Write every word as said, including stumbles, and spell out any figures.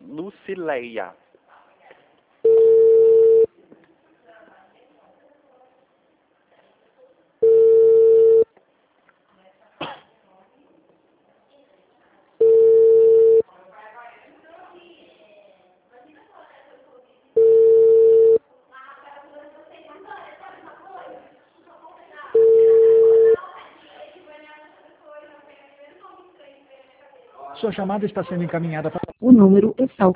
Lucileia. Sua chamada está sendo encaminhada para... O número está